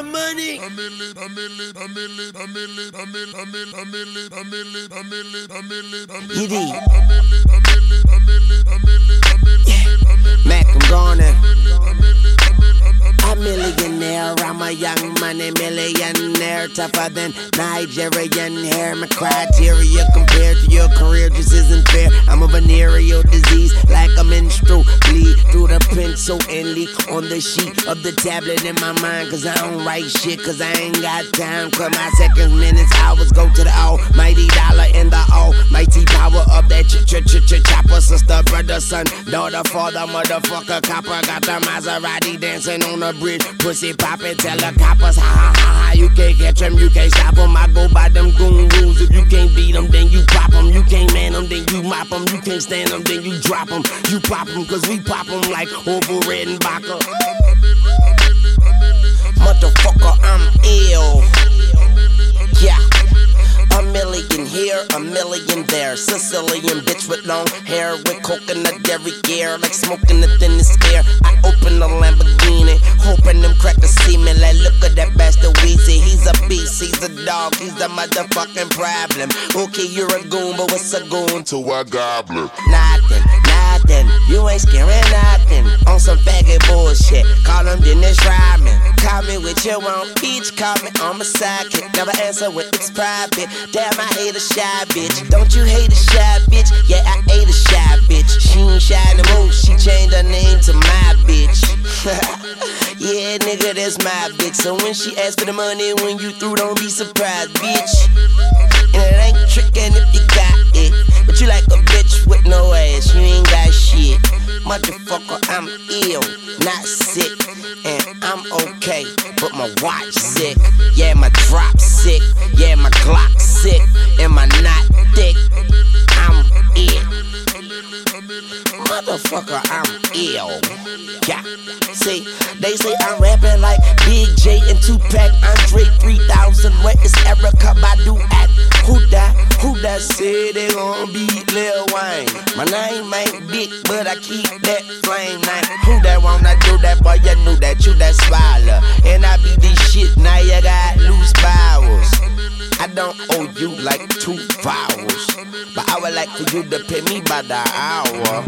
money. You did. Mac, I'm gone now. A millionaire, I'm a young money millionaire, tougher than Nigerian hair. My criteria compared to your career just isn't fair. I'm a venereal disease, like a menstrual bleed through the pencil and leak on the sheet of the tablet in my mind. Cause I don't write shit, cause I ain't got time. Cause my seconds, minutes, hours go to the almighty dollar and the almighty power of that chopper. Sister, brother, son, daughter, father, motherfucker, copper. Got the Maserati dancing on the bridge, pussy poppin', tell the coppers, ha ha ha ha. You can't catch them, you can't stop them. I go by them goon rules. If you can't beat them, then you pop them. You can't man them, then you mop them. You can't stand them, then you drop them. You pop them, cause we pop them like Orville Redenbacher. Motherfucker, I'm ill. Yeah. A million here, a million there. Sicilian bitch with long hair, with coconut derriere, like smoking the thinnest air. I open the Lamborghini, hoping them crackers see me. Like, look at that bastard Weezy. He's a beast, he's a dog, he's the motherfucking problem. Okay, you're a goon, but what's a goon to a goblin? Nothing, nothing, you ain't scaring nothing. On some faggot bullshit, call him Dennis Rodman. Call me with your own peach, call me on my sidekick. Never answer when it's private. Damn, I hate a shy bitch. Don't you hate a shy bitch? Yeah, I hate a shy bitch. She ain't shy no more, she changed her name to my bitch. Yeah, nigga, that's my bitch. So when she asks for the money, when you through, don't be surprised, bitch. And it ain't trickin' if you got it, but you like a bitch with no ass, you ain't got shit. Motherfucker, I'm ill, not sick, and I'm okay, but my watch sick. Yeah, my drop sick, yeah, my Glock sick, and my knot thick. I'm ill. Motherfucker, I'm ill. Yeah, see, they say I'm rapping like Big J and Tupac, Andre 3000. Where is Erykah Badu at? Who that said they gon' beat Lil Wayne? My name ain't big, but I keep that flame name. Who that wanna do that, boy? You knew that, you that swallow. And I be this shit, now you got loose powers. I don't owe you like 2 vowels, but I would like for you to pay me by the hour.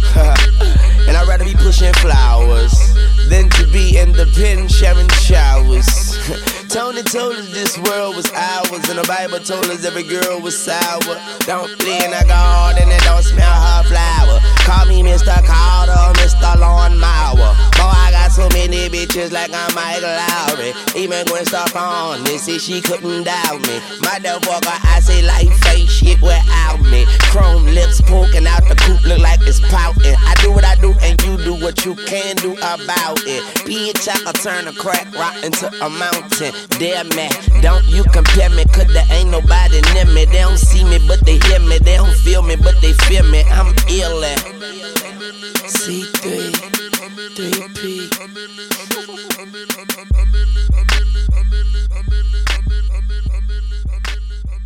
And I'd rather be pushing flowers than to be in the pen sharing showers. Tony told us this world was ours, and the Bible told us every girl was sour. Don't play in the garden and don't smell her flower. Call me Mr. Carter, Mr. Lawnmower. Boy, I got so many bitches like I'm Michael Lowry. Even Gwen Stefani said she couldn't doubt me. Motherfucker, I say life ain't shit without me. Chrome lips poking out the coupe, look like it's pouting. I do what I do and you do what you can do about it. Bitch, I can turn a crack rock into a mountain. Damn man, don't you compare me, cause there ain't nobody near me. They don't see me, but they hear me. They don't feel me, but they feel me. I'm ill at C3, 3P.